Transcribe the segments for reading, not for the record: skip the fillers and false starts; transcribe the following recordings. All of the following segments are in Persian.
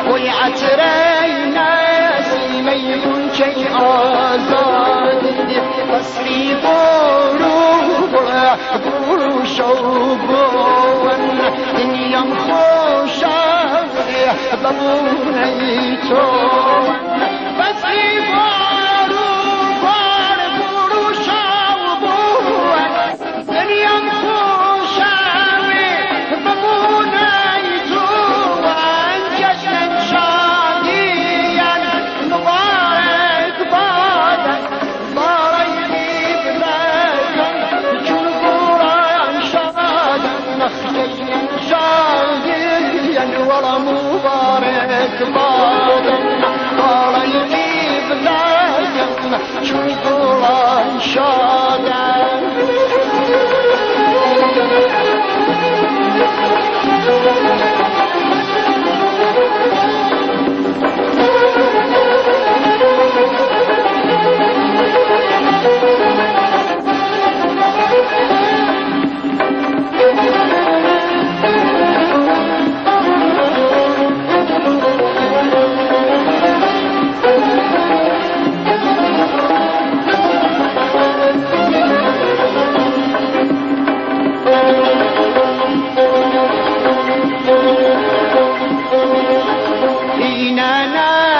وی عطرای نسیمه چه آزادی قصری برو شو بون دنیام خوشا ببونه تو قصری برو شو بون دنیام خوشا ببونه تو جشن شادی مبارک باد بارای بلند چون قرآن شاد جشن شادی والله مبارک باد بارای بلند چون قرآن شاد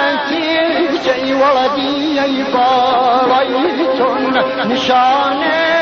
ولدی ای بارایتون نشانه